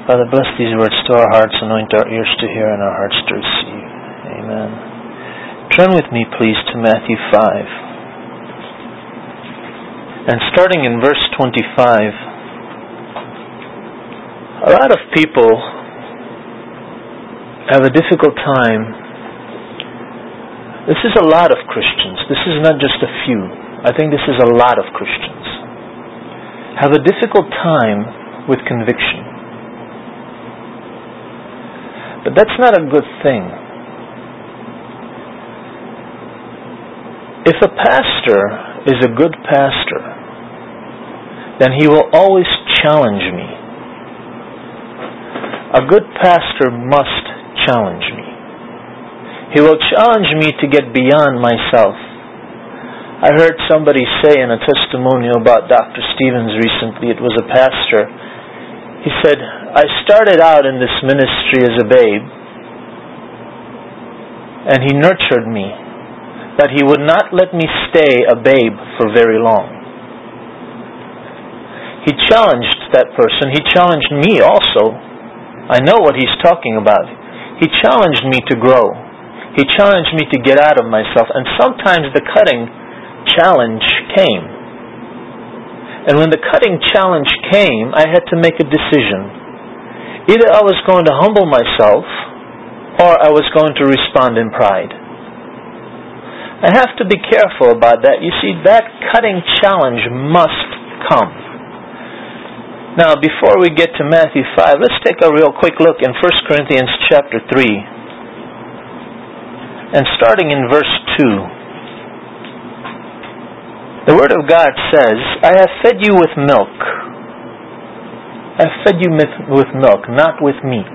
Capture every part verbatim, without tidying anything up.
Father, bless these words to our hearts, anoint our ears to hear and our hearts to receive. Amen. Turn with me, please, to Matthew five. And starting in verse twenty-five, a lot of people have a difficult time. This is a lot of Christians. This is not just a few. I think this is a lot of Christians. Have a difficult time with conviction. But that's not a good thing. If a pastor is a good pastor, then he will always challenge me. A good pastor must challenge me. He will challenge me to get beyond myself. I heard somebody say in a testimonial about Doctor Stevens recently, it was a pastor. He said, I started out in this ministry as a babe, and he nurtured me, but he would not let me stay a babe for very long. He challenged that person. He challenged me also. I know what he's talking about. He challenged me to grow. He challenged me to get out of myself, and sometimes the cutting challenge came. And when the cutting challenge came, I had to make a decision. Either I was going to humble myself, or I was going to respond in pride. I have to be careful about that. You see, that cutting challenge must come. Now, before we get to Matthew five, let's take a real quick look in First Corinthians chapter three. And starting in verse two. The Word of God says, I have fed you with milk. I have fed you with milk, not with meat.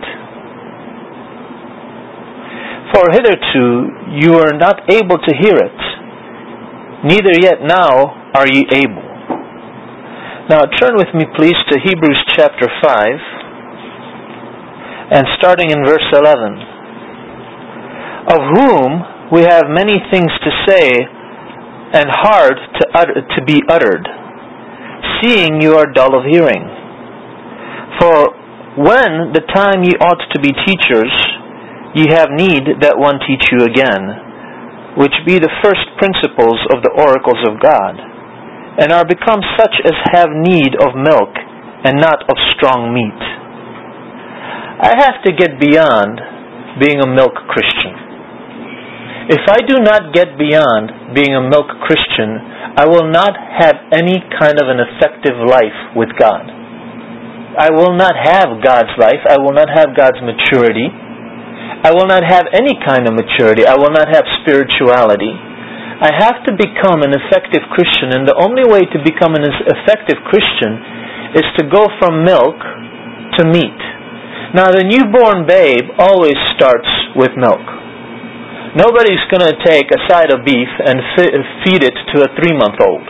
For hitherto you were not able to hear it, neither yet now are ye able. Now turn with me please to Hebrews chapter five, and starting in verse eleven. Of whom we have many things to say, and hard to utter, to be uttered, seeing you are dull of hearing. For when the time ye ought to be teachers, ye have need that one teach you again, which be the first principles of the oracles of God, and are become such as have need of milk, and not of strong meat. I have to get beyond being a milk Christian. If I do not get beyond being a milk Christian, I will not have any kind of an effective life with God. I will not have God's life. I will not have God's maturity. I will not have any kind of maturity. I will not have spirituality. I have to become an effective Christian, and the only way to become an effective Christian is to go from milk to meat. Now, the newborn babe always starts with milk. Nobody's going to take a side of beef and feed it to a three-month-old.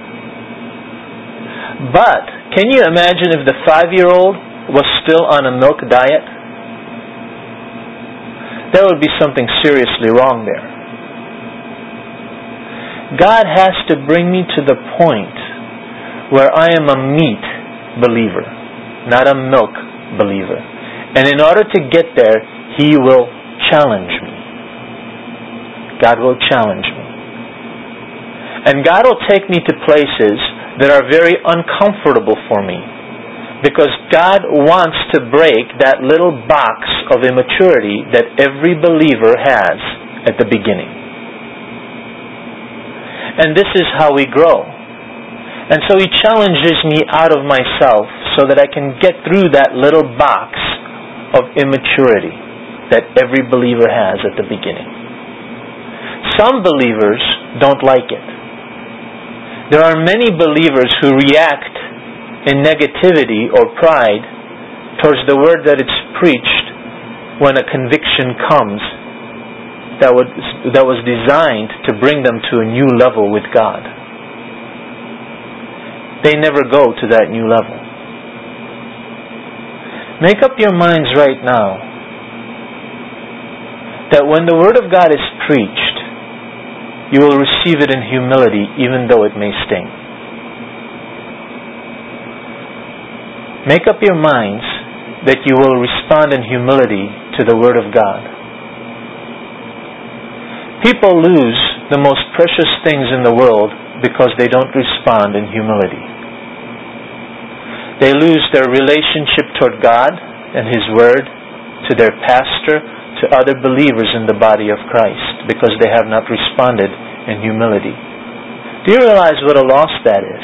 But, can you imagine if the five-year-old was still on a milk diet? There would be something seriously wrong there. God has to bring me to the point where I am a meat believer, not a milk believer. And in order to get there, He will challenge me. God will challenge me. And God will take me to places that are very uncomfortable for me, because God wants to break that little box of immaturity that every believer has at the beginning. And this is how we grow. And so He challenges me out of myself so that I can get through that little box of immaturity that every believer has at the beginning. Some believers don't like it. There are many believers who react in negativity or pride towards the word that it's preached when a conviction comes that was, that was designed to bring them to a new level with God. They never go to that new level. Make up your minds right now that when the Word of God is preached, you will receive it in humility, even though it may sting. Make up your minds that you will respond in humility to the Word of God. People lose the most precious things in the world because they don't respond in humility. They lose their relationship toward God and His Word, to their pastor, to other believers in the body of Christ, because they have not responded in humility. Do you realize what a loss that is?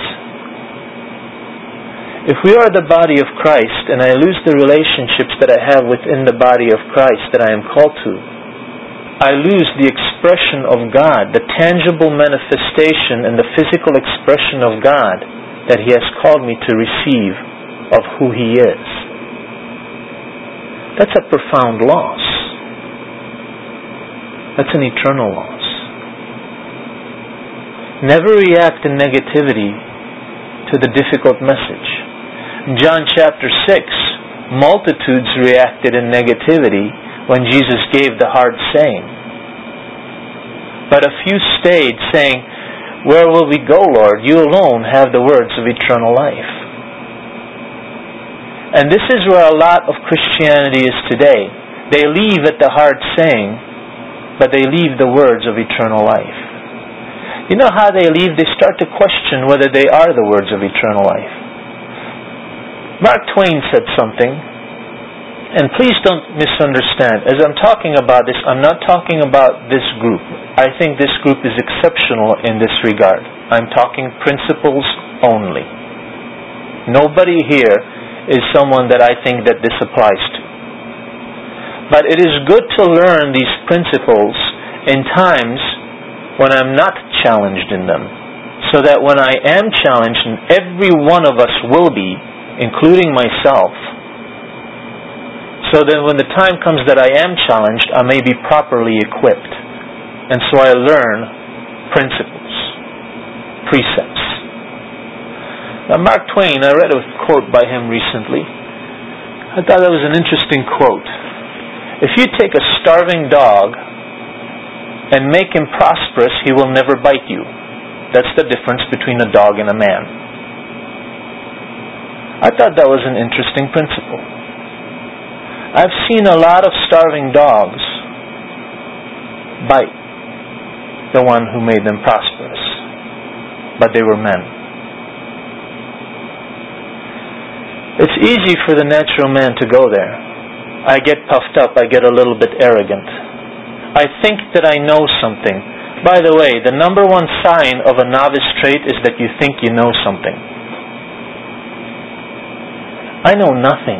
If we are the body of Christ and I lose the relationships that I have within the body of Christ that I am called to, I lose the expression of God, the tangible manifestation and the physical expression of God that He has called me to receive of who He is. That's a profound loss. That's an eternal loss. Never react in negativity to the difficult message. In John chapter six, multitudes reacted in negativity when Jesus gave the hard saying. But a few stayed, saying, "Where will we go, Lord? You alone have the words of eternal life." And this is where a lot of Christianity is today. They leave at the hard saying, but they leave the words of eternal life. You know how they leave? They start to question whether they are the words of eternal life. Mark Twain said something, and please don't misunderstand. As I'm talking about this, I'm not talking about this group. I think this group is exceptional in this regard. I'm talking principles only. Nobody here is someone that I think that this applies to. But it is good to learn these principles in times when I'm not challenged in them, so that when I am challenged, and every one of us will be, including myself, so then when the time comes that I am challenged, I may be properly equipped. And so I learn principles, precepts. Now Mark Twain, I read a quote by him recently. I thought that was an interesting quote. If you take a starving dog and make him prosperous, he will never bite you. That's the difference between a dog and a man. I thought that was an interesting principle. I've seen a lot of starving dogs bite the one who made them prosperous, but they were men. It's easy for the natural man to go there. I get puffed up, I get a little bit arrogant. I think that I know something. By the way, the number one sign of a novice trait is that you think you know something. I know nothing.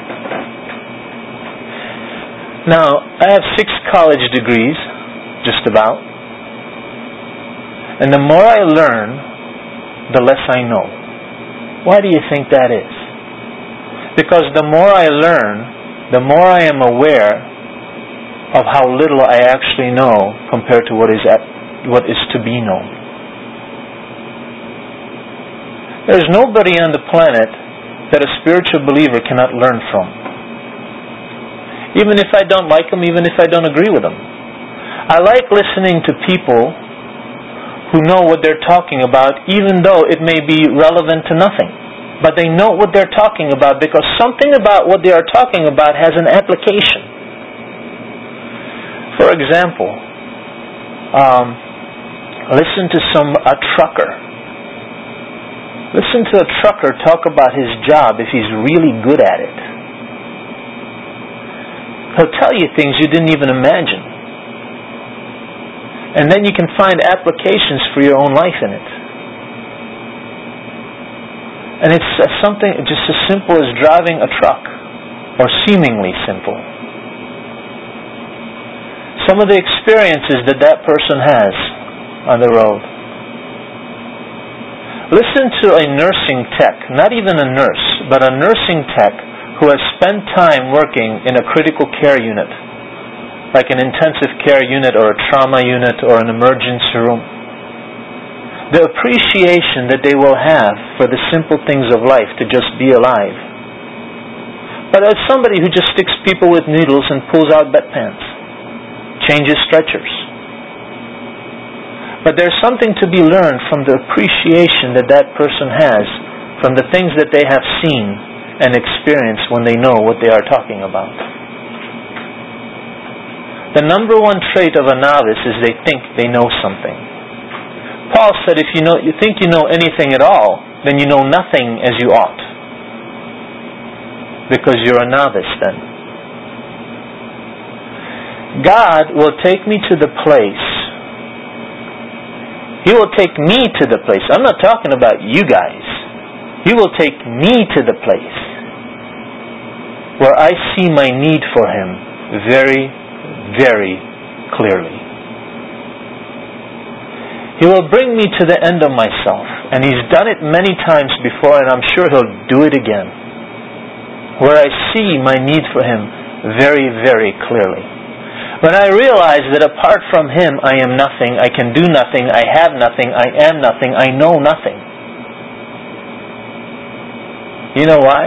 Now, I have six college degrees, just about. And the more I learn, the less I know. Why do you think that is? Because the more I learn, the more I am aware of how little I actually know compared to what is at, what is to be known. There's nobody on the planet that a spiritual believer cannot learn from. Even if I don't like them, even if I don't agree with them. I like listening to people who know what they're talking about, even though it may be relevant to nothing. But they know what they're talking about because something about what they are talking about has an application. For example, um, listen to some a trucker. Listen to a trucker talk about his job if he's really good at it. He'll tell you things you didn't even imagine. And then you can find applications for your own life in it. And it's something just as simple as driving a truck, or seemingly simple. Some of the experiences that that person has on the road. Listen to a nursing tech, not even a nurse, but a nursing tech who has spent time working in a critical care unit, like an intensive care unit or a trauma unit or an emergency room. The appreciation that they will have for the simple things of life to just be alive. But as somebody who just sticks people with needles and pulls out bedpans, changes stretchers. But there's something to be learned from the appreciation that that person has from the things that they have seen and experience when they know what they are talking about. The number one trait of a novice is they think they know something. Paul said, if you know, you think you know anything at all, then you know nothing as you ought. Because you're a novice then. God will take me to the place. He will take me to the place. I'm not talking about you guys. He will take me to the place where I see my need for Him very, very clearly. He will bring me to the end of myself. And He's done it many times before, and I'm sure He'll do it again. Where I see my need for Him very, very clearly. When I realize that apart from Him I am nothing, I can do nothing, I have nothing, I am nothing, I know nothing. You know why?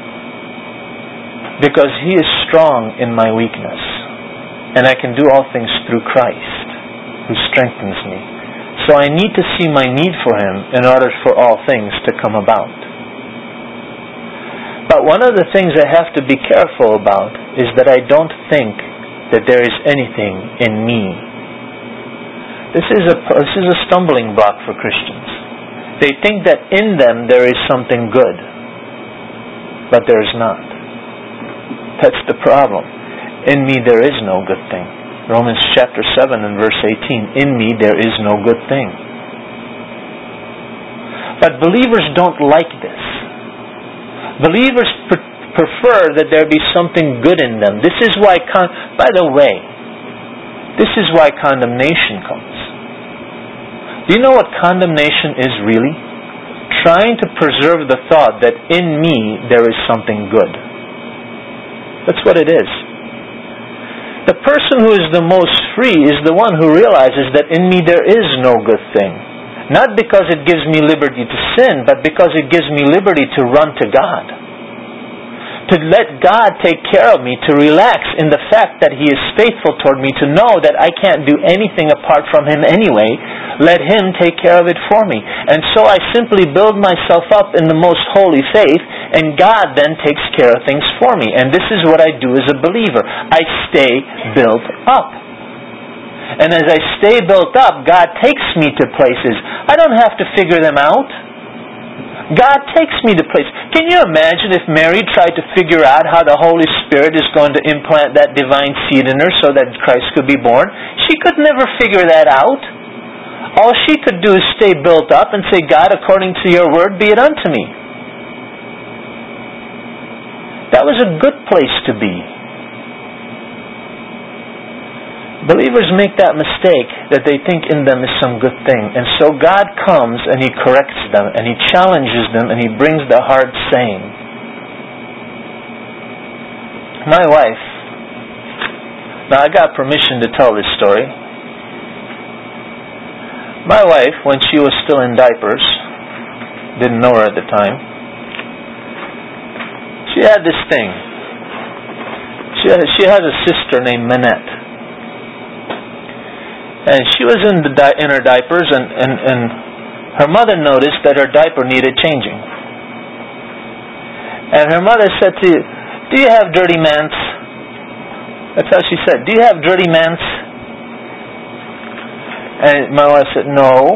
Because He is strong in my weakness. And I can do all things through Christ, who strengthens me. So I need to see my need for Him in order for all things to come about. But one of the things I have to be careful about is that I don't think that there is anything in me. This is a this is a stumbling block for Christians. They think that in them there is something good, but there is not. That's the problem. In me there is no good thing. Romans chapter seven and verse eighteen. In me there is no good thing. But believers don't like this. Believers pre- prefer that there be something good in them. This is why, con- by the way, this is why condemnation comes. Do you know what condemnation is really? Trying to preserve the thought that in me there is something good. That's what it is. The person who is the most free is the one who realizes that in me there is no good thing. Not because it gives me liberty to sin, but because it gives me liberty to run to God. To let God take care of me, to relax in the fact that He is faithful toward me, to know that I can't do anything apart from Him anyway. Let Him take care of it for me. And so I simply build myself up in the most holy faith, and God then takes care of things for me. And this is what I do as a believer. I stay built up. And as I stay built up, God takes me to places. I don't have to figure them out. God takes me to places. Can you imagine if Mary tried to figure out how the Holy Spirit is going to implant that divine seed in her so that Christ could be born? She could never figure that out. All she could do is stay built up and say, God, according to your word, be it unto me. That was a good place to be. Believers make that mistake that they think in them is some good thing. And so God comes and He corrects them and He challenges them and He brings the hard saying. My wife, now I got permission to tell this story. My wife, when she was still in diapers, didn't know her at the time, she had this thing. She has, she has a sister named Manette. And she was in the di- in her diapers, and, and, and her mother noticed that her diaper needed changing. And her mother said to you, do you have dirty mants? That's how she said, do you have dirty mants? And my wife said, no.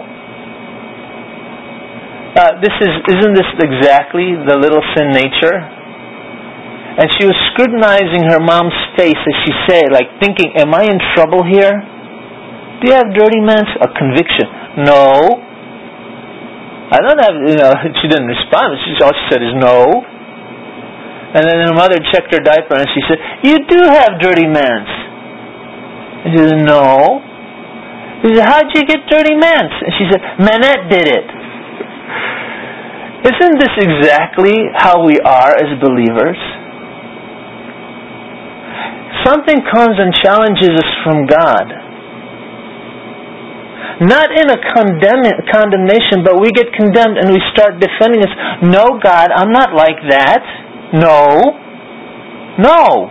Uh, this is, isn't this exactly the little sin nature? And she was scrutinizing her mom's face as she said, like thinking, am I in trouble here? Do you have dirty mants? A conviction. No. I don't have, you know, she didn't respond. She, all she said is no. And then her mother checked her diaper and she said, you do have dirty mants. And she said, no. She said, how'd you get dirty mants? And she said, Manette did it. Isn't this exactly how we are as believers? Something comes and challenges us from God. Not in a condemn- condemnation, but we get condemned and we start defending us. No, God, I'm not like that. No. No.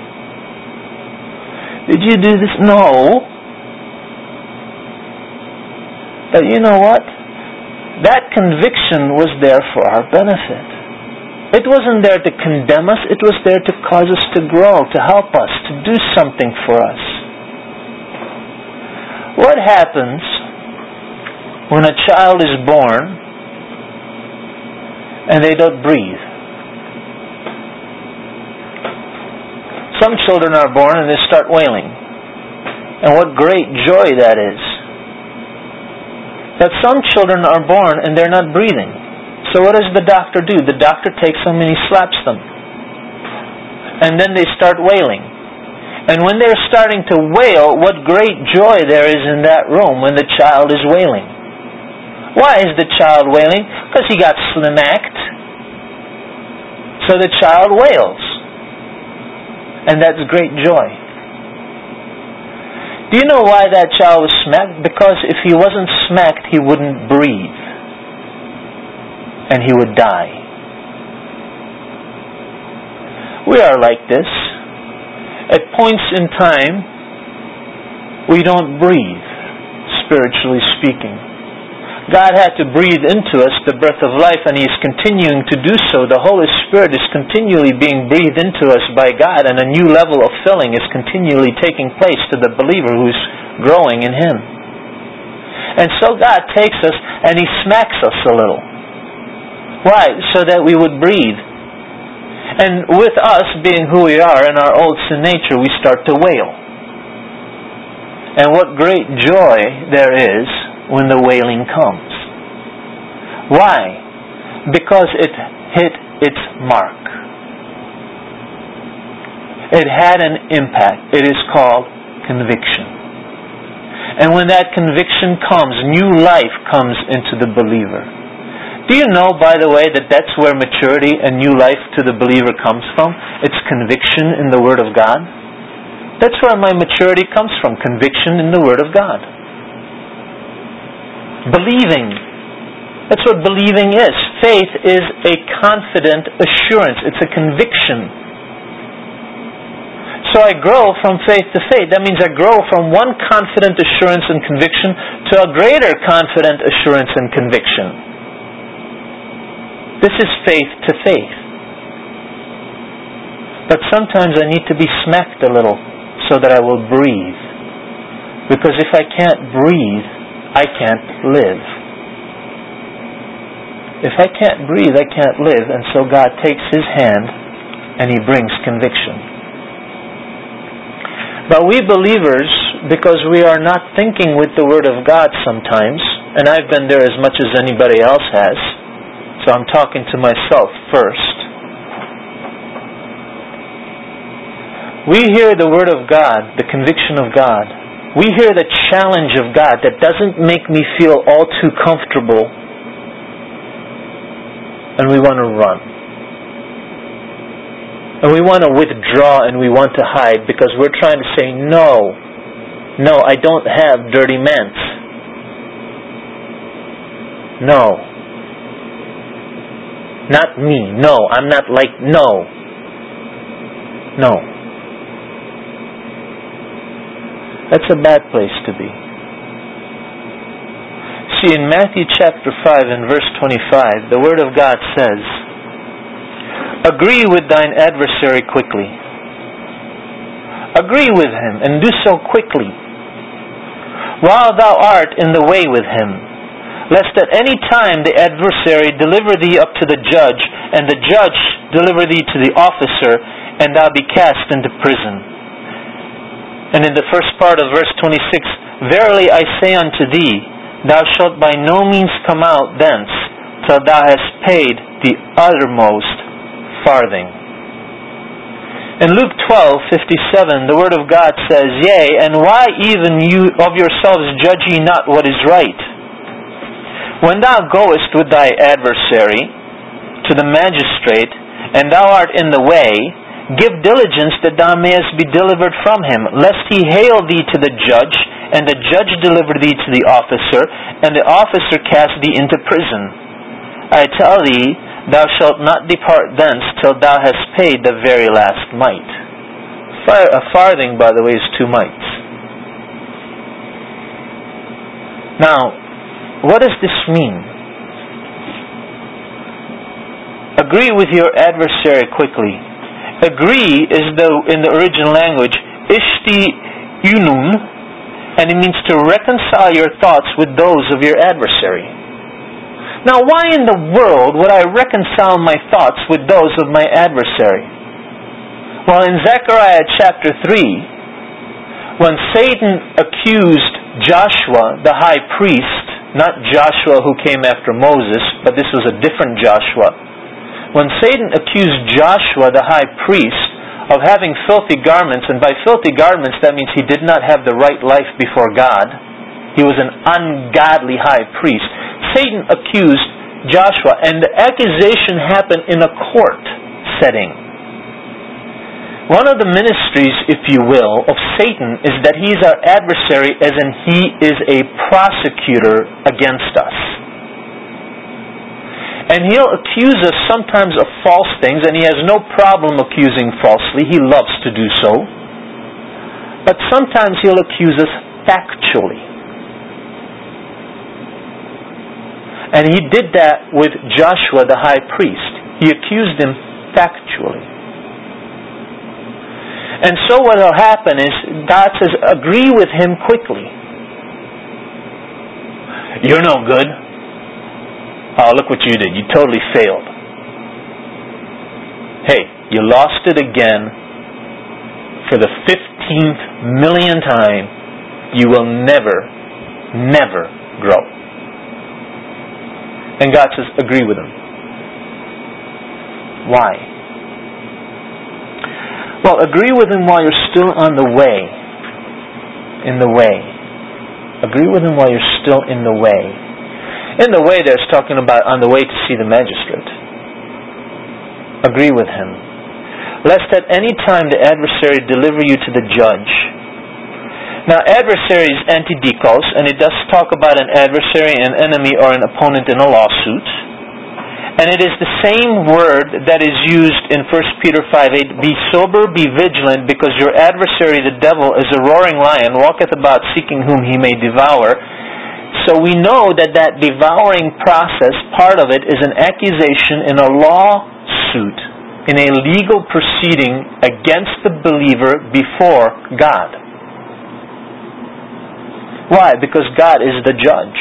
Did you do this? No. But you know what? That conviction was there for our benefit. It wasn't there to condemn us. It was there to cause us to grow, to help us, to do something for us. What happens when a child is born and they don't breathe? Some children are born and they start wailing. And what great joy that is. But some children are born and they're not breathing. So what does the doctor do? The doctor takes them and he slaps them. And then they start wailing. And when they're starting to wail, what great joy there is in that room when the child is wailing. Why is the child wailing? Because he got smacked. So the child wails. And that's great joy. Do you know why that child was smacked? Because if he wasn't smacked, he wouldn't breathe. And he would die. We are like this. At points in time, we don't breathe, spiritually speaking. God had to breathe into us the breath of life, and He is continuing to do so. The Holy Spirit is continually being breathed into us by God, and a new level of filling is continually taking place to the believer who's growing in Him. And so God takes us and He smacks us a little. Why? So that we would breathe. And with us being who we are in our old sin nature, we start to wail. And what great joy there is when the wailing comes. Why? Because it hit its mark. It had an impact. It is called conviction. And when that conviction comes, new life comes into the believer. Do you know, by the way, that that's where maturity and new life to the believer comes from? It's conviction in the Word of God. That's where my maturity comes from, conviction in the Word of God. Believing. That's what believing is. Faith is a confident assurance. It's a conviction. So I grow from faith to faith. That means I grow from one confident assurance and conviction to a greater confident assurance and conviction. This is faith to faith. But sometimes I need to be smacked a little so that I will breathe. Because if I can't breathe, I can't live. If I can't breathe, I can't live. And so God takes His hand and He brings conviction. But we believers, because we are not thinking with the Word of God sometimes, and I've been there as much as anybody else has, so I'm talking to myself first. We hear the Word of God, the conviction of God. We hear the challenge of God that doesn't make me feel all too comfortable, and we want to run. And we want to withdraw and we want to hide because we're trying to say, no, no, I don't have dirty mints. No. Not me. No, I'm not like, no. No. That's a bad place to be. See, in Matthew chapter five and verse twenty-five, the Word of God says, agree with thine adversary quickly. Agree with him, and do so quickly, while thou art in the way with him, lest at any time the adversary deliver thee up to the judge, and the judge deliver thee to the officer, and thou be cast into prison. And in the first part of verse twenty-six, verily I say unto thee, thou shalt by no means come out thence, till thou hast paid the uttermost farthing. In Luke twelve fifty-seven, the Word of God says, yea, and why even you of yourselves judge ye not what is right? When thou goest with thy adversary to the magistrate, and thou art in the way, give diligence that thou mayest be delivered from him, lest he hale thee to the judge, and the judge deliver thee to the officer, and the officer cast thee into prison. I tell thee, thou shalt not depart thence till thou hast paid the very last mite. A farthing, by the way, is two mites. Now, what does this mean? Agree with your adversary quickly. Agree is the in the original language, ishti unum, and it means to reconcile your thoughts with those of your adversary. Now, why in the world would I reconcile my thoughts with those of my adversary? Well, in Zechariah chapter three, when Satan accused Joshua, the high priest, not Joshua who came after Moses, but this was a different Joshua. When Satan accused Joshua, the high priest, of having filthy garments, and by filthy garments that means he did not have the right life before God. He was an ungodly high priest. Satan accused Joshua, and the accusation happened in a court setting. One of the ministries, if you will, of Satan is that he is our adversary, as in he is a prosecutor against us. And he'll accuse us sometimes of false things, and he has no problem accusing falsely. He loves to do so. But sometimes he'll accuse us factually. And he did that with Joshua the high priest. He accused him factually. And so what will happen is, God says, agree with him quickly. You're no good. Oh, look what you did. You totally failed. Hey, you lost it again for the fifteenth millionth time. You will never, never grow. And God says, agree with him. Why? Well, agree with him while you're still on the way. In the way. Agree with him while you're still in the way. In the way, there's talking about on the way to see the magistrate. Agree with him. Lest at any time the adversary deliver you to the judge. Now, adversary is antidikos, and it does talk about an adversary, an enemy, or an opponent in a lawsuit. And it is the same word that is used in First Peter five eight. Be sober, be vigilant, because your adversary, the devil, is a roaring lion, walketh about seeking whom he may devour. So we know that that devouring process, part of it is an accusation in a lawsuit, in a legal proceeding against the believer before God. Why? Because God is the judge.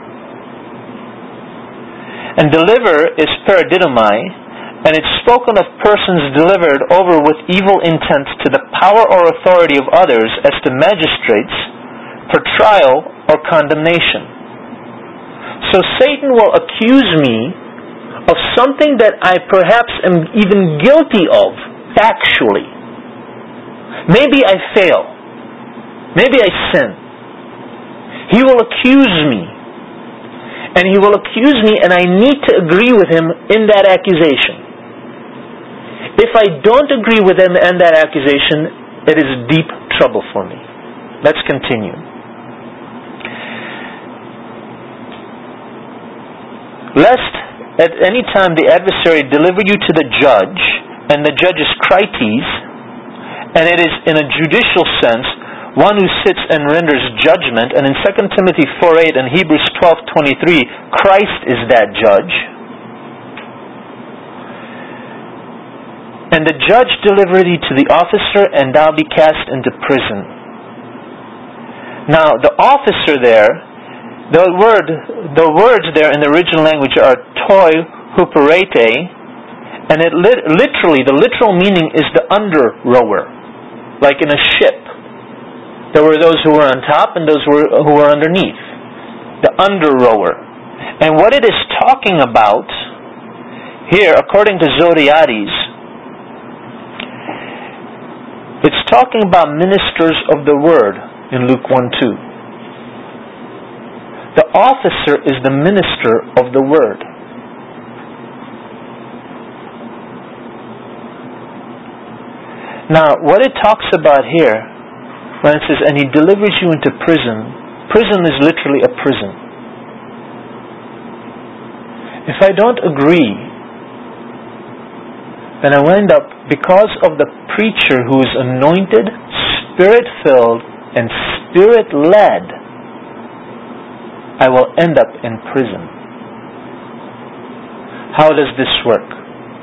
And deliver is paradidomai, and it's spoken of persons delivered over with evil intent to the power or authority of others as to magistrates for trial or condemnation. So Satan will accuse me of something that I perhaps am even guilty of, factually. Maybe I fail. Maybe I sin. He will accuse me. And he will accuse me, and I need to agree with him in that accusation. If I don't agree with him in that accusation, it is deep trouble for me. Let's continue. Lest at any time the adversary deliver you to the judge, and the judge is Krites, and it is in a judicial sense, one who sits and renders judgment, and in Second Timothy four eight and Hebrews twelve twenty-three, Christ is that judge. And the judge deliver thee to the officer, and thou be cast into prison. Now, the officer there, The word, the words there in the original language are toi huperete, and it lit, literally, the literal meaning is the under rower, like in a ship. There were those who were on top and those who were, who were underneath. The under rower. And what it is talking about here, according to Zodiades, it's talking about ministers of the word in Luke one two. The officer is the minister of the word. Now, what it talks about here, when it says, and he delivers you into prison, prison is literally a prison. If I don't agree, then I will end up, because of the preacher who is anointed, spirit-filled, and spirit-led, I will end up in prison. How does this work?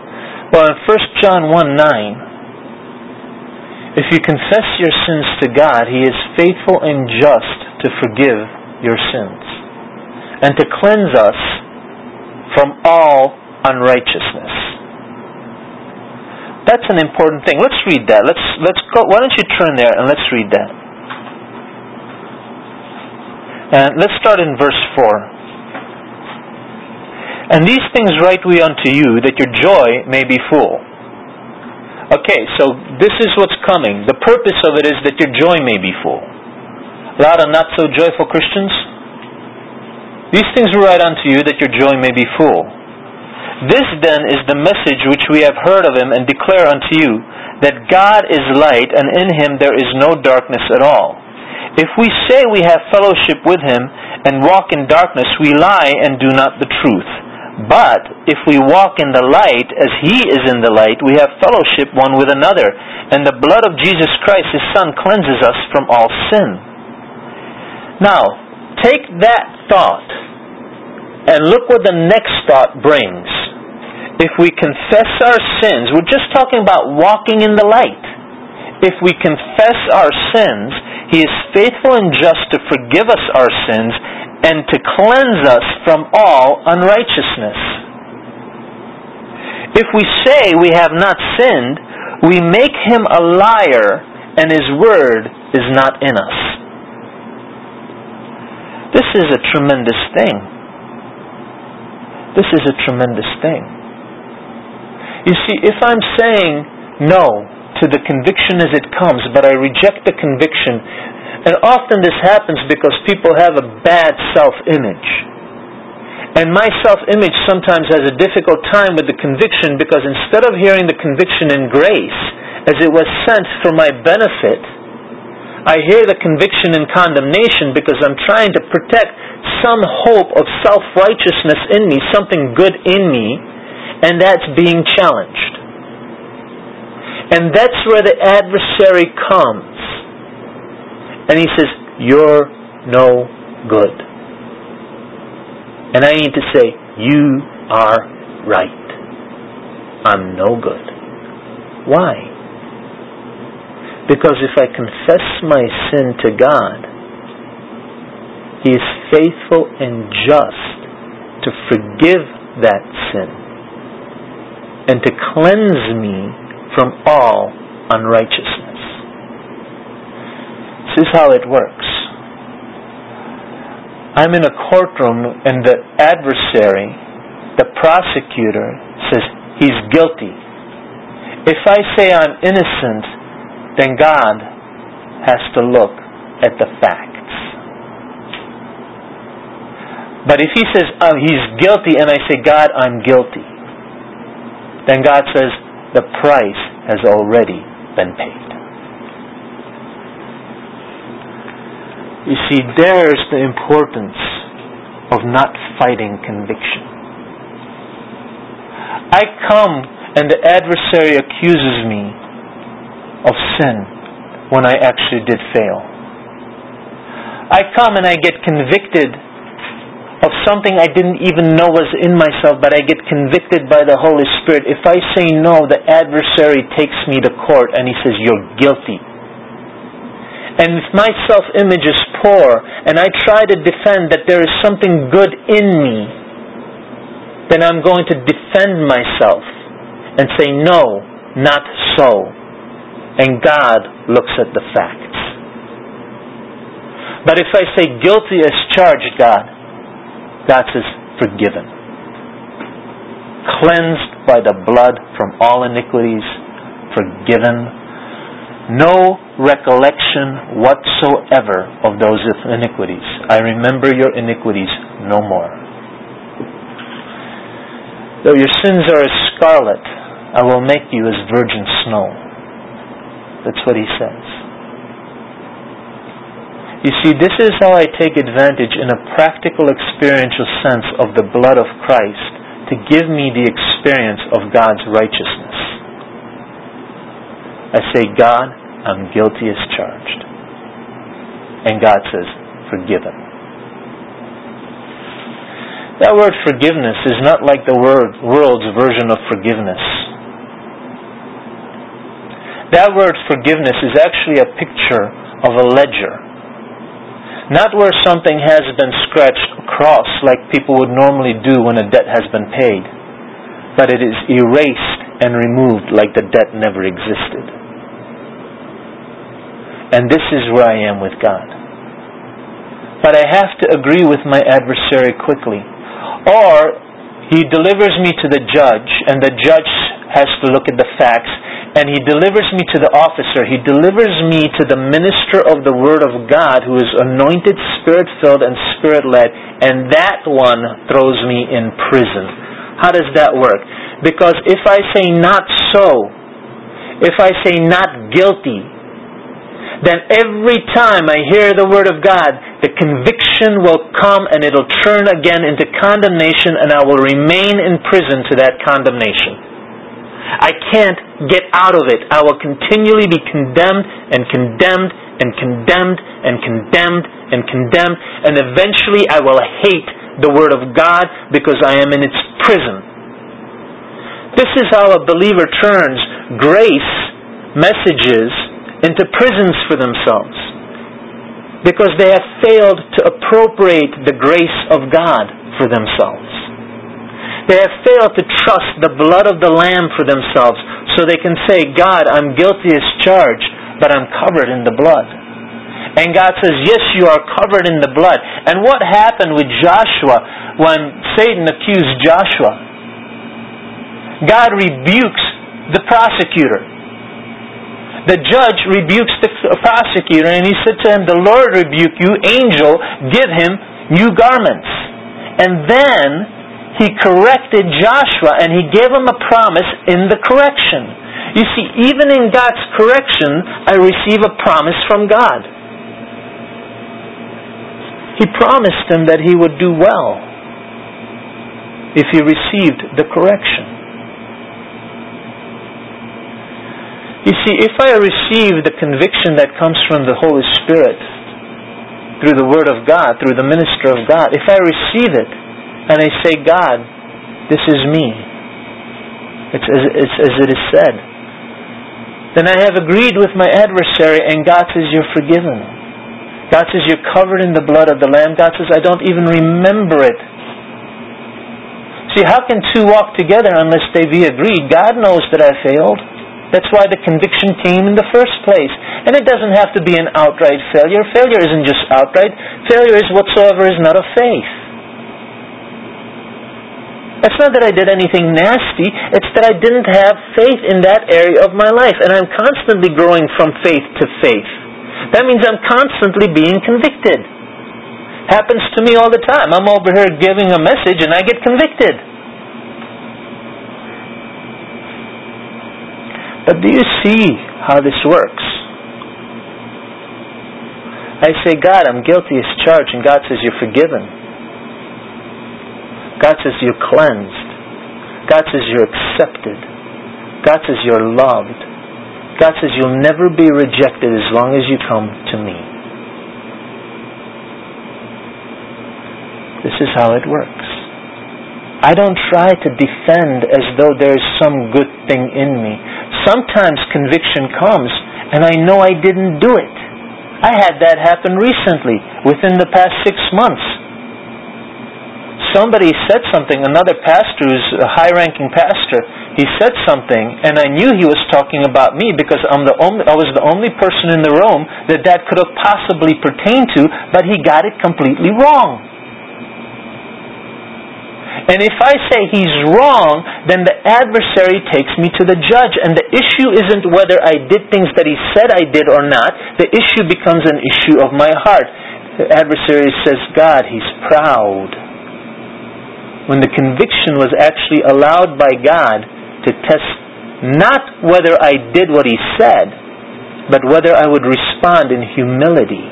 Well, in First John one nine, if you confess your sins to God, He is faithful and just to forgive your sins and to cleanse us from all unrighteousness. That's an important thing. Let's read that. Let's let's go. Why don't you turn there and let's read that. And let's start in verse four. And these things write we unto you, that your joy may be full. Okay, so this is what's coming. The purpose of it is that your joy may be full. A lot of not so joyful Christians. These things we write unto you, that your joy may be full. This then is the message which we have heard of Him and declare unto you, that God is light, and in Him there is no darkness at all. If we say we have fellowship with Him and walk in darkness, we lie and do not the truth. But if we walk in the light, as He is in the light, we have fellowship one with another, and the blood of Jesus Christ, His Son, cleanses us from all sin. Now, take that thought and look what the next thought brings. If we confess our sins, we're just talking about walking in the light. If we confess our sins, He is faithful and just to forgive us our sins and to cleanse us from all unrighteousness. If we say we have not sinned, we make Him a liar, and His word is not in us. This is a tremendous thing. This is a tremendous thing. You see, if I'm saying no to the conviction as it comes, but I reject the conviction, and often this happens because people have a bad self-image. And my self-image sometimes has a difficult time with the conviction, because instead of hearing the conviction in grace, as it was sent for my benefit, I hear the conviction in condemnation because I'm trying to protect some hope of self-righteousness in me, something good in me, and that's being challenged. And that's where the adversary comes. And he says, you're no good. And I need to say, you are right. I'm no good. Why? Because if I confess my sin to God, He is faithful and just to forgive that sin and to cleanse me from all unrighteousness. This is how it works. I'm in a courtroom and the adversary, the prosecutor, says he's guilty. If I say I'm innocent, then God has to look at the facts. But if he says oh, he's guilty and I say, God, I'm guilty, then God says, the price has already been paid. You see, there's the importance of not fighting conviction. I come and the adversary accuses me of sin when I actually did fail. I come and I get convicted of something I didn't even know was in myself, but I get convicted by the Holy Spirit. If I say no, the adversary takes me to court and he says, you're guilty. And if my self-image is poor and I try to defend that there is something good in me, then I'm going to defend myself and say, no, not so. And God looks at the facts. But if I say guilty as charged, God, God says, forgiven. Cleansed by the blood from all iniquities, forgiven. No recollection whatsoever of those iniquities. I remember your iniquities no more. Though your sins are as scarlet, I will make you as virgin snow. That's what He says. You see, this is how I take advantage in a practical experiential sense of the blood of Christ to give me the experience of God's righteousness. I say, God, I'm guilty as charged. And God says, forgiven. That word forgiveness is not like the word, world's version of forgiveness. That word forgiveness is actually a picture of a ledger. Not where something has been scratched across like people would normally do when a debt has been paid, but it is erased and removed like the debt never existed. And this is where I am with God. But I have to agree with my adversary quickly. Or he delivers me to the judge, and the judge has to look at the facts, and he delivers me to the officer. He delivers me to the minister of the Word of God, who is anointed, Spirit-filled, and Spirit-led, and that one throws me in prison. How does that work? Because if I say not so, if I say not guilty, then every time I hear the Word of God, the conviction will come and it'll turn again into condemnation, and I will remain in prison to that condemnation. I can't get out of it. I will continually be condemned and condemned and condemned and condemned and condemned, and eventually I will hate the Word of God because I am in its prison. This is how a believer turns grace messages into prisons for themselves, because they have failed to appropriate the grace of God for themselves. They have failed to trust the blood of the Lamb for themselves, so they can say, God, I'm guilty as charged, but I'm covered in the blood. And God says, yes, you are covered in the blood. And what happened with Joshua when Satan accused Joshua? God rebukes the prosecutor. The judge rebukes the prosecutor, and he said to him, the Lord rebuke you, angel, give him new garments. And then he corrected Joshua, and he gave him a promise in the correction. You see, even in God's correction, I receive a promise from God. He promised him that he would do well if he received the correction. You see, if I receive the conviction that comes from the Holy Spirit through the Word of God, through the minister of God, if I receive it and I say, God, this is me, it's as, it's as it is said, then I have agreed with my adversary, and God says, you're forgiven. God says, you're covered in the blood of the Lamb. God says, I don't even remember it. See, how can two walk together unless they be agreed? God knows that I failed. That's why the conviction came in the first place. And it doesn't have to be an outright failure. Failure isn't just outright. Failure is whatsoever is not of faith. It's not that I did anything nasty. It's that I didn't have faith in that area of my life. And I'm constantly growing from faith to faith. That means I'm constantly being convicted. Happens to me all the time. I'm over here giving a message and I get convicted. But do you see how this works? I say, God, I'm guilty as charged, and God says, you're forgiven. God says, you're cleansed. God says, you're accepted. God says, you're loved. God says, you'll never be rejected as long as you come to me. This is how it works. I don't try to defend as though there's some good thing in me. Sometimes conviction comes and I know I didn't do it. I had that happen recently, within the past six months. Somebody said something, another pastor who's a high-ranking pastor, he said something, and I knew he was talking about me because I'm the only, I was the only person in the room that that could have possibly pertained to, but he got it completely wrong. And if I say he's wrong, then the adversary takes me to the judge. And the issue isn't whether I did things that he said I did or not. The issue becomes an issue of my heart. The adversary says, God, he's proud. When the conviction was actually allowed by God to test not whether I did what he said, but whether I would respond in humility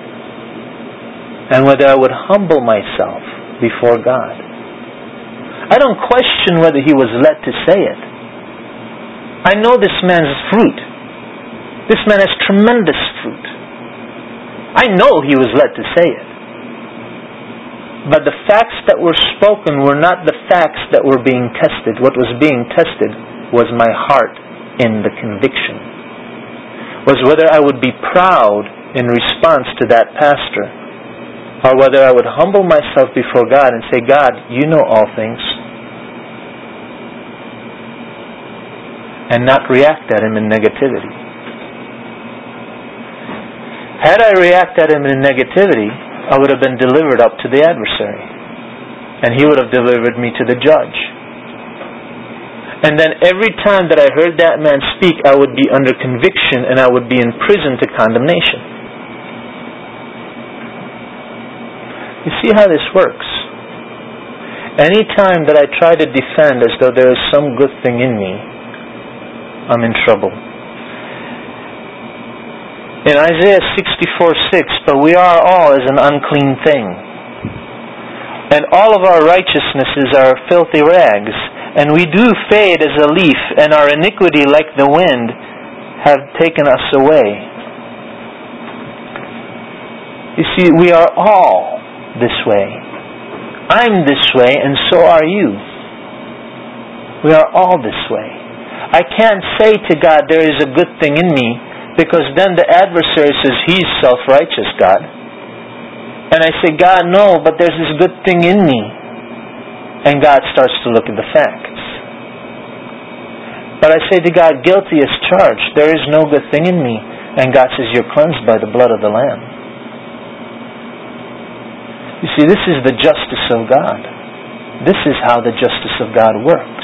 and whether I would humble myself before God. I don't question whether he was led to say it. I know this man's fruit. This man has tremendous fruit. I know he was led to say it. But the facts that were spoken were not the facts that were being tested. What was being tested was my heart in the conviction. was whether I would be proud in response to that pastor, or whether I would humble myself before God and say, God, you know all things, and not react at Him in negativity. Had I reacted at Him in negativity, I would have been delivered up to the adversary, and he would have delivered me to the judge. And then every time that I heard that man speak, I would be under conviction and I would be in prison to condemnation. You see how this works? Any time that I try to defend as though there is some good thing in me, I'm in trouble. In Isaiah sixty-four six, but we are all as an unclean thing, and all of our righteousnesses are filthy rags, and we do fade as a leaf, and our iniquity like the wind have taken us away. You see, we are all this way. I'm this way, and so are you. We are all this way. I can't say to God, there is a good thing in me, because then the adversary says, He's self-righteous, God. And I say, God, no, but there's this good thing in me. And God starts to look at the facts. But I say to God, guilty as charged. There is no good thing in me. And God says, you're cleansed by the blood of the Lamb. You see, this is the justice of God. This is how the justice of God works.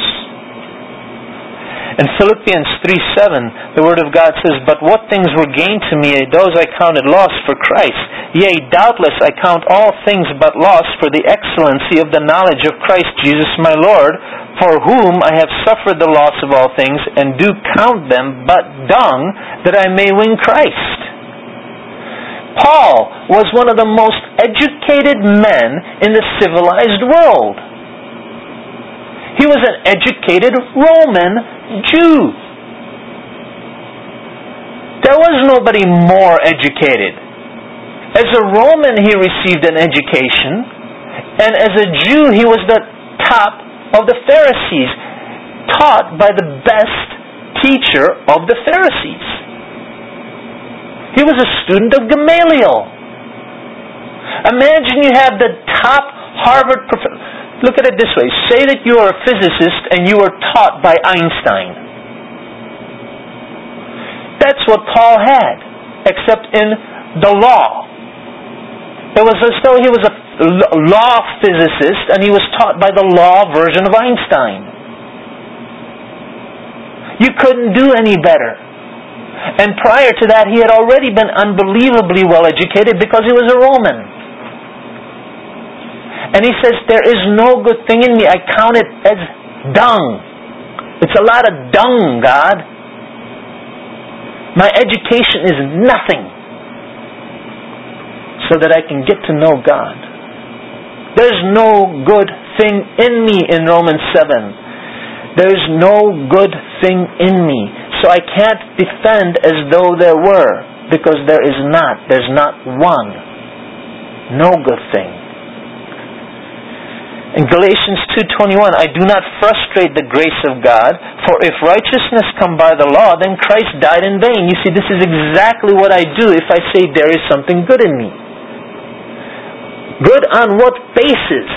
In Philippians three seven, the Word of God says, but what things were gained to me, those I counted loss for Christ. Yea, doubtless I count all things but loss for the excellency of the knowledge of Christ Jesus my Lord, for whom I have suffered the loss of all things, and do count them but dung, that I may win Christ. Paul was one of the most educated men in the civilized world. He was an educated Roman Jew. There was nobody more educated. As a Roman, he received an education, and as a Jew, he was the top of the Pharisees, taught by the best teacher of the Pharisees. He was a student of Gamaliel. Imagine you have the top Harvard professor. Look at it this way. Say that you are a physicist and you were taught by Einstein. That's what Paul had, except in the law. It was as though he was a law physicist and he was taught by the law version of Einstein. You couldn't do any better. And prior to that, he had already been unbelievably well educated because he was a Roman. And he says, there is no good thing in me. I count it as dung. It's a lot of dung, God. My education is nothing, so that I can get to know God. There's no good thing in me in Romans seven. There's no good thing in me. So I can't defend as though there were, because there is not. There's not one. No good thing. In Galatians two twenty-one, I do not frustrate the grace of God, for if righteousness come by the law, then Christ died in vain. You see, this is exactly what I do if I say there is something good in me. Good on what basis?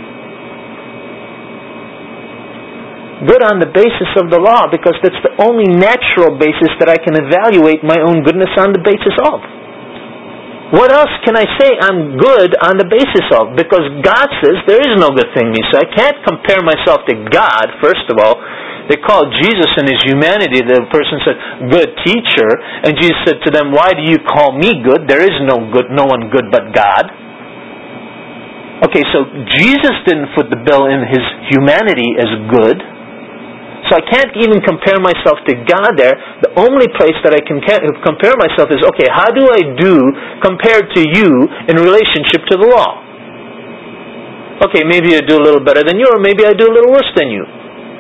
Good on the basis of the law, because that's the only natural basis that I can evaluate my own goodness on the basis of. What else can I say I'm good on the basis of? Because God says there is no good thing in me. So I can't compare myself to God, first of all. They called Jesus in His humanity. The person said, good teacher. And Jesus said to them, why do you call me good? There is no good, no one good but God. Okay, so Jesus didn't foot the bill in His humanity as good. So I can't even compare myself to God there. The only place that I can compare myself is, okay, how do I do compared to you in relationship to the law? Okay, maybe I do a little better than you, or maybe I do a little worse than you.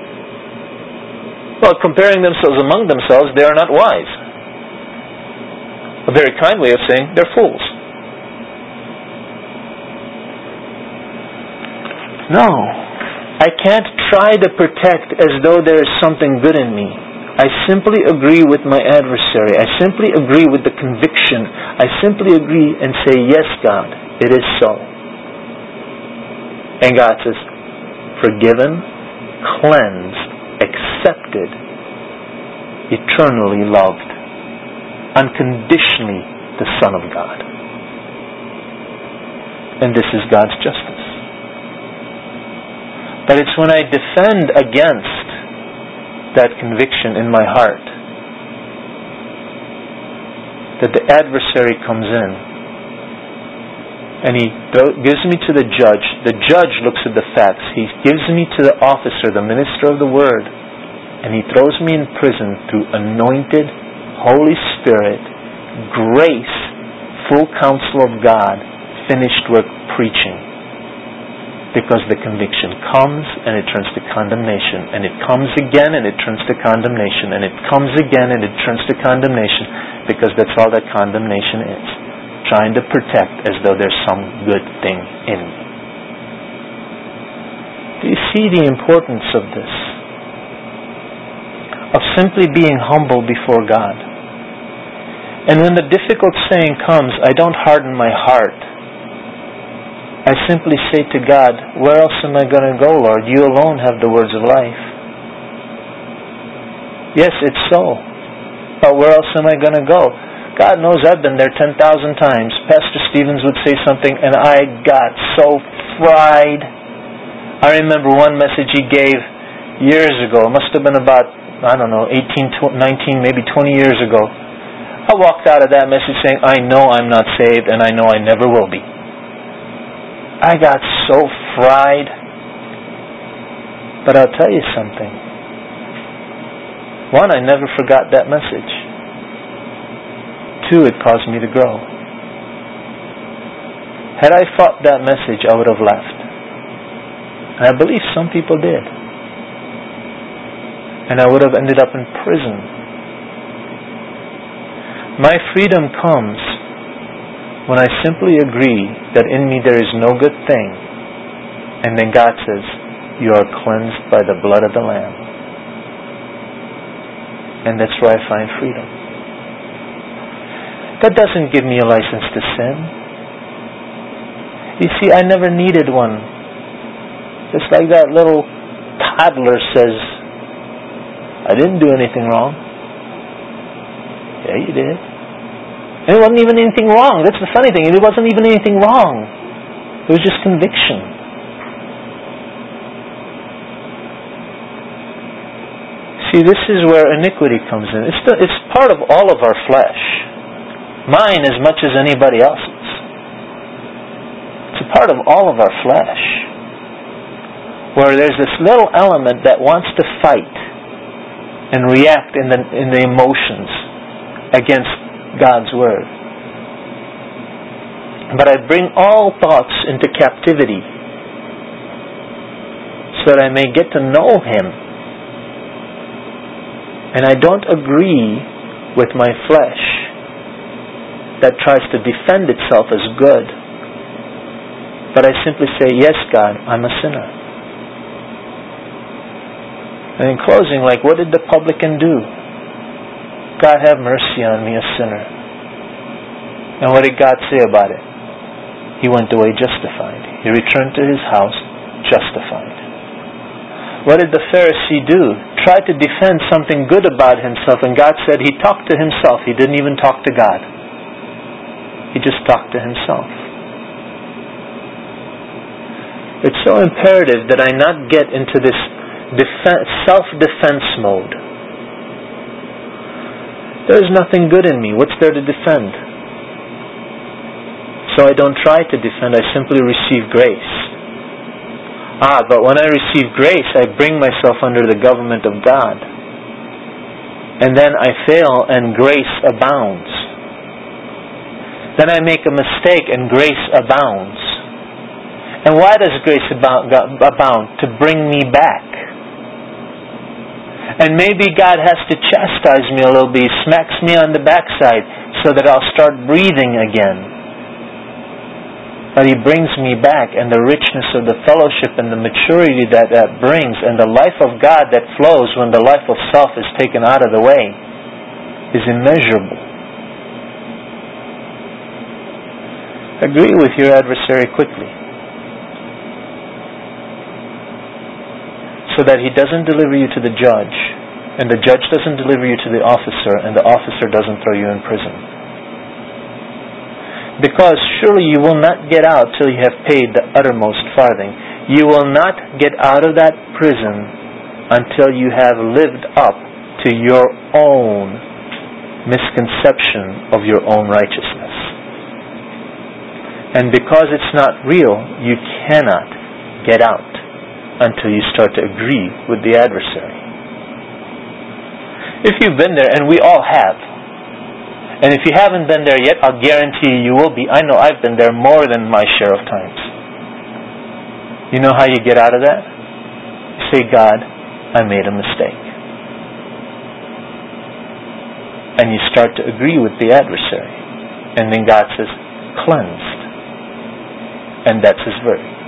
Well, comparing themselves among themselves, they are not wise. A very kind way of saying they're fools. No. I can't try to protect as though there is something good in me. I simply agree with my adversary. I simply agree with the conviction. I simply agree and say, yes, God, it is so. And God says, forgiven, cleansed, accepted, eternally loved, unconditionally the Son of God. And this is God's justice. But it's when I defend against that conviction in my heart that the adversary comes in and he gives me to the judge. The judge looks at the facts. He gives me to the officer, the minister of the word, and he throws me in prison through anointed, Holy Spirit, grace, full counsel of God, finished work preaching. Because the conviction comes and it turns to condemnation, and it comes again and it turns to condemnation, and it comes again and it turns to condemnation, because that's all that condemnation is. Trying to protect as though there's some good thing in me. Do you see the importance of this? Of simply being humble before God. And when the difficult saying comes, I don't harden my heart. I simply say to God, where else am I going to go, Lord? You alone have the words of life. Yes, it's so. But where else am I going to go? God knows I've been there ten thousand times. Pastor Stevens would say something and I got so fried. I remember one message he gave years ago. It must have been about, I don't know, eighteen, nineteen, maybe twenty years ago. I walked out of that message saying, I know I'm not saved and I know I never will be. I got so fried. But I'll tell you something. One, I never forgot that message. Two, it caused me to grow. Had I fought that message, I would have left. And I believe some people did. And I would have ended up in prison. My freedom comes when I simply agree that in me there is no good thing, and then God says, you are cleansed by the blood of the Lamb. And that's where I find freedom. That doesn't give me a license to sin. You see, I never needed one. Just like that little toddler says, I didn't do anything wrong. Yeah, you did. And it wasn't even anything wrong. That's the funny thing. It wasn't even anything wrong. It was just conviction. See, this is where iniquity comes in. It's, the, it's part of all of our flesh. Mine as much as anybody else's. It's a part of all of our flesh. Where there's this little element that wants to fight and react in the, in the emotions against God's Word. But I bring all thoughts into captivity so that I may get to know Him. And I don't agree with my flesh that tries to defend itself as good. But I simply say, yes, God, I'm a sinner. And in closing, like, what did the publican do? God have mercy on me, a sinner. And what did God say about it? He went away justified. He returned to his house justified. What did the Pharisee do? Try to defend something good about himself, and God said he talked to himself. He didn't even talk to God. He just talked to himself. It's so imperative that I not get into this defense, self-defense mode. There's nothing good in me. What's there to defend? So I don't try to defend. I simply receive grace. Ah, but when I receive grace, I bring myself under the government of God. And then I fail and grace abounds. Then I make a mistake and grace abounds. And why does grace abound? To bring me back. And maybe God has to chastise me a little bit. He smacks me on the backside so that I'll start breathing again. But He brings me back, and the richness of the fellowship and the maturity that that brings, and the life of God that flows when the life of self is taken out of the way, is immeasurable. Agree with your adversary quickly, so that he doesn't deliver you to the judge, and the judge doesn't deliver you to the officer, and the officer doesn't throw you in prison. Because surely you will not get out till you have paid the uttermost farthing. You will not get out of that prison until you have lived up to your own misconception of your own righteousness. And because it's not real, you cannot get out until you start to agree with the adversary. If you've been there, and we all have, and if you haven't been there yet, I'll guarantee you, you will be. I know I've been there more than my share of times. You know how you get out of that? You say, God, I made a mistake. And you start to agree with the adversary. And then God says, cleansed. And that's His verdict.